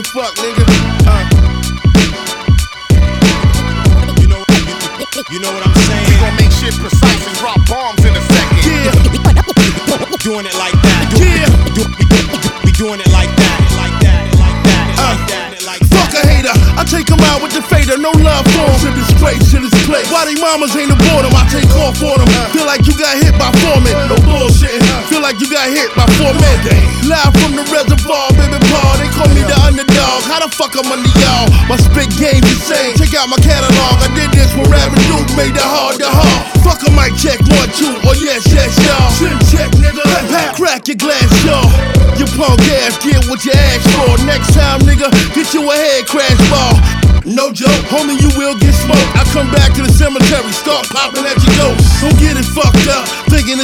fuck, nigga. You know what I'm saying? We gon' make shit precise and drop bombs in a second. Yeah. Doing it like that. Yeah. We doing it like that. Like that. Like that. Like that. Like that. Fuck a hater, I take him out with the fader, no love for him. To disgrace to this place. Why they mamas ain't aboard him, I take off on them. Feel like you got hit by 4 men, no bullshit. Feel like you got hit by 4 men. Live from the reservoir, baby Paul, they call me the underdog. How the fuck I'm under y'all? My spit game insane. Check out my catalog, I did this when Rap and Duke made the hard to hard. Fuck a mic check 1, 2, or yes, y'all. Chin check, nigga. Crack your glass, y'all. You punk ass, get what you asked for. Next time, nigga, get you a head crash ball. No joke, homie, you will get smoked. I come back to the cemetery, start popping at your ghost. Don't get it fucked up, thinking